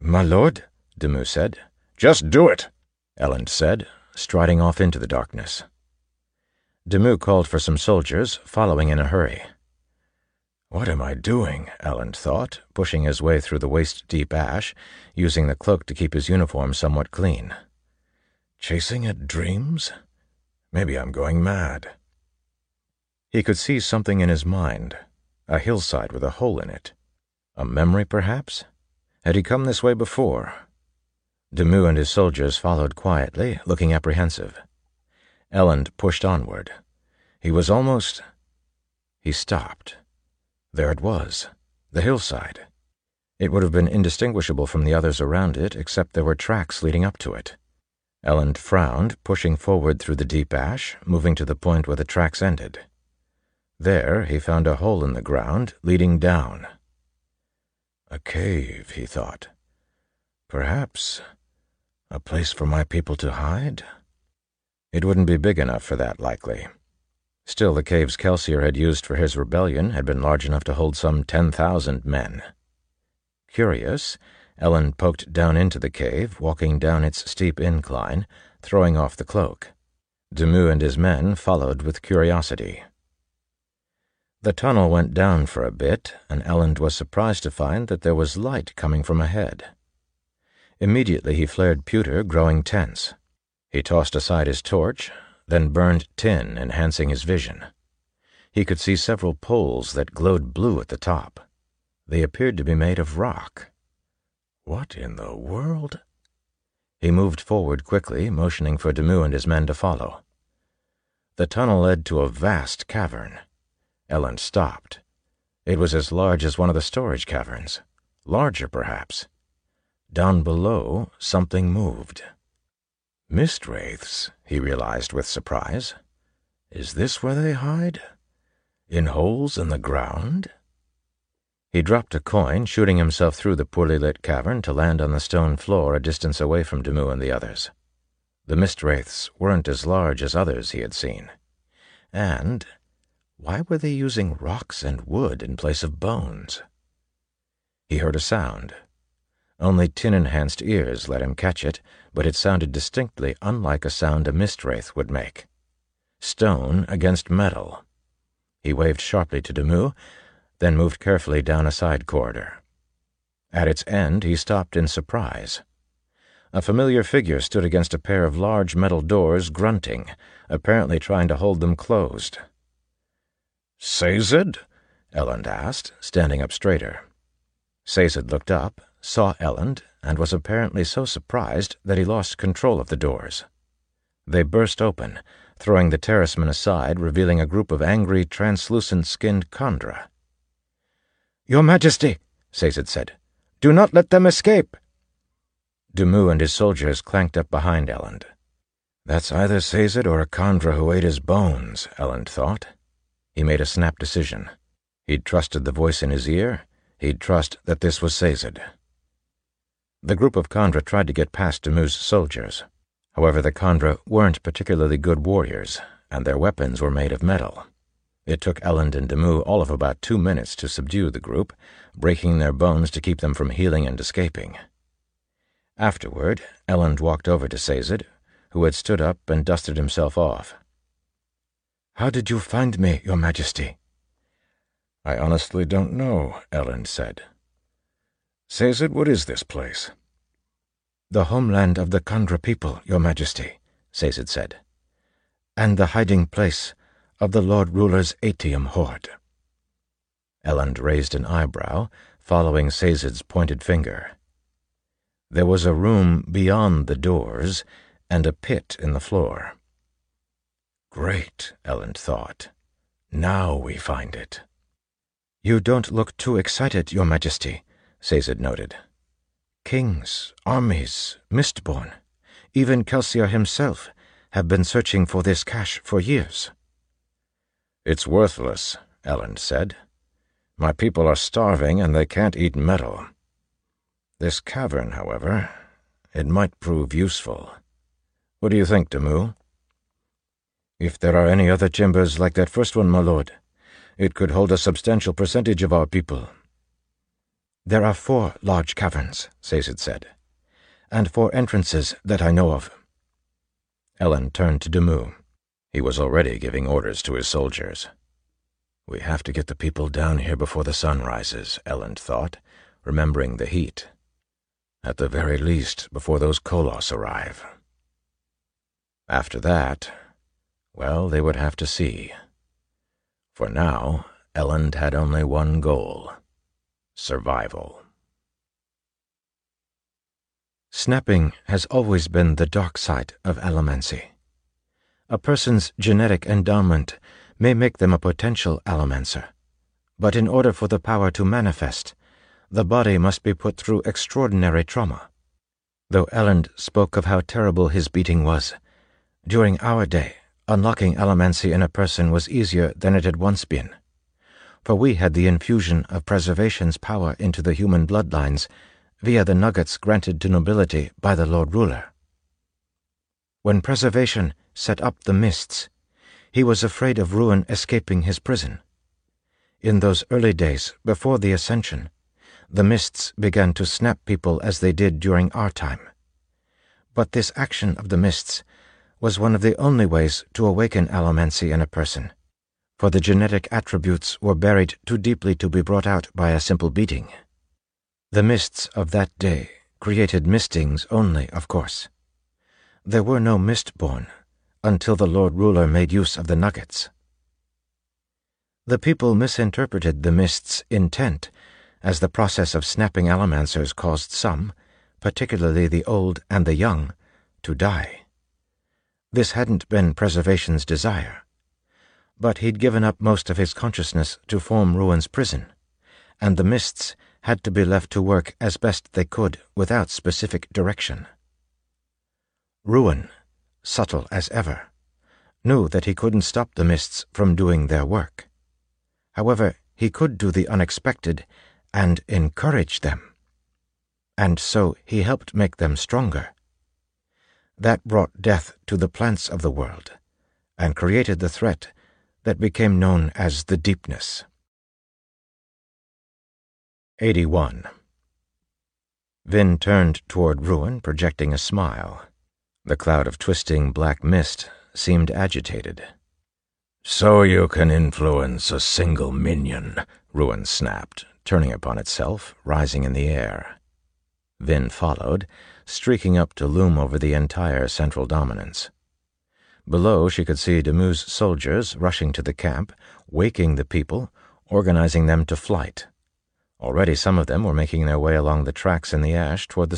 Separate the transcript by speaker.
Speaker 1: "My lord," Demus said.
Speaker 2: "Just do it,"
Speaker 1: Elend said, striding off into the darkness. Demus called for some soldiers, following in a hurry. What am I doing? Elend thought, pushing his way through the waist-deep ash, using the cloak to keep his uniform somewhat clean. Chasing at dreams? Maybe I'm going mad. He could see something in his mind, a hillside with a hole in it. A memory, perhaps? Had he come this way before? Demus and his soldiers followed quietly, looking apprehensive. Elend pushed onward. He was almost... He stopped. There it was, the hillside. It would have been indistinguishable from the others around it, except there were tracks leading up to it. Elend frowned, pushing forward through the deep ash, moving to the point where the tracks ended. There he found a hole in the ground, leading down. A cave, he thought. Perhaps a place for my people to hide? It wouldn't be big enough for that, likely. Still, the caves Kelsier had used for his rebellion had been large enough to hold some 10,000 men. Curious, Elend poked down into the cave, walking down its steep incline, throwing off the cloak. Demus and his men followed with curiosity. The tunnel went down for a bit, and Elend was surprised to find that there was light coming from ahead. Immediately he flared pewter, growing tense. He tossed aside his torch, then burned tin, enhancing his vision. He could see several poles that glowed blue at the top. They appeared to be made of rock. What in the world? He moved forward quickly, motioning for Demus and his men to follow. The tunnel led to a vast cavern. Elend stopped. It was as large as one of the storage caverns. Larger, perhaps. Down below, something moved. Mist wraiths, he realized with surprise. Is this where they hide? In holes in the ground? He dropped a coin, shooting himself through the poorly lit cavern to land on the stone floor a distance away from Demus and the others. The mist wraiths weren't as large as others he had seen. And why were they using rocks and wood in place of bones? He heard a sound. Only tin-enhanced ears let him catch it, but it sounded distinctly unlike a sound a mist wraith would make. Stone against metal. He waved sharply to Demus, then moved carefully down a side corridor. At its end he stopped in surprise. A familiar figure stood against a pair of large metal doors, grunting, apparently trying to hold them closed. "Sazed?" Elend asked, standing up straighter. Sazed looked up, saw Elend, and was apparently so surprised that he lost control of the doors. They burst open, throwing the terracemen aside, revealing a group of angry, translucent-skinned Kandra. "Your Majesty," Sazed said, "do not let them escape." Demus and his soldiers clanked up behind Elend. That's either Sazed or a Kandra who ate his bones, Elend thought. He made a snap decision. He'd trusted the voice in his ear. He'd trust that this was Sazed. The group of Kandra tried to get past Demus' soldiers. However, the Kandra weren't particularly good warriors, and their weapons were made of metal. It took Elend and Demus all of about 2 minutes to subdue the group, breaking their bones to keep them from healing and escaping. Afterward, Elend walked over to Sazed, who had stood up and dusted himself off. "How did you find me, Your Majesty?" "I honestly don't know," Elend said. "Sazed, what is this place?" "The homeland of the Kandra people, Your Majesty," Sazed said, "and the hiding place of the Lord Ruler's Atium horde." Elend raised an eyebrow, following Sazed's pointed finger. There was a room beyond the doors, and a pit in the floor. Great, Elend thought. Now we find it. "You don't look too excited, Your Majesty," Sazed noted. "Kings, armies, Mistborn, even Kelsier himself have been searching for this cache for years." "It's worthless," Elend said. "My people are starving and they can't eat metal. This cavern, however, it might prove useful. What do you think, Demus?" "If there are any other chambers like that first one, my lord, it could hold a substantial percentage of our people." "There are 4 large caverns," Sazed said, "and 4 entrances that I know of." Ellen turned to Demuth. He was already giving orders to his soldiers. "We have to get the people down here before the sun rises," Ellen thought, remembering the heat. "At the very least, before those Koloss arrive." After that, well, they would have to see. For now, Elend had only one goal: survival. Snapping has always been the dark side of allomancy. A person's genetic endowment may make them a potential allomancer, but in order for the power to manifest, the body must be put through extraordinary trauma. Though Elend spoke of how terrible his beating was, during our day, unlocking allomancy in a person was easier than it had once been, for we had the infusion of preservation's power into the human bloodlines via the nuggets granted to nobility by the Lord Ruler. When preservation set up the mists, he was afraid of Ruin escaping his prison. In those early days, before the Ascension, the mists began to snap people as they did during our time. But this action of the mists was one of the only ways to awaken allomancy in a person, for the genetic attributes were buried too deeply to be brought out by a simple beating. The mists of that day created mistings only, of course. There were no mistborn until the Lord Ruler made use of the nuggets. The people misinterpreted the mist's intent, as the process of snapping allomancers caused some, particularly the old and the young, to die. This hadn't been preservation's desire, but he'd given up most of his consciousness to form Ruin's prison, and the mists had to be left to work as best they could without specific direction. Ruin, subtle as ever, knew that he couldn't stop the mists from doing their work. However, he could do the unexpected and encourage them. And so he helped make them stronger. That brought death to the plants of the world, and created the threat that became known as the Deepness. 81. Vin turned toward Ruin, projecting a smile. The cloud of twisting black mist seemed agitated. "So you can influence a single minion," Ruin snapped, turning upon itself, rising in the air. Vin followed, streaking up to loom over the entire central dominance. Below, she could see Demuth's soldiers rushing to the camp, waking the people, organizing them to flight. Already some of them were making their way along the tracks in the ash toward the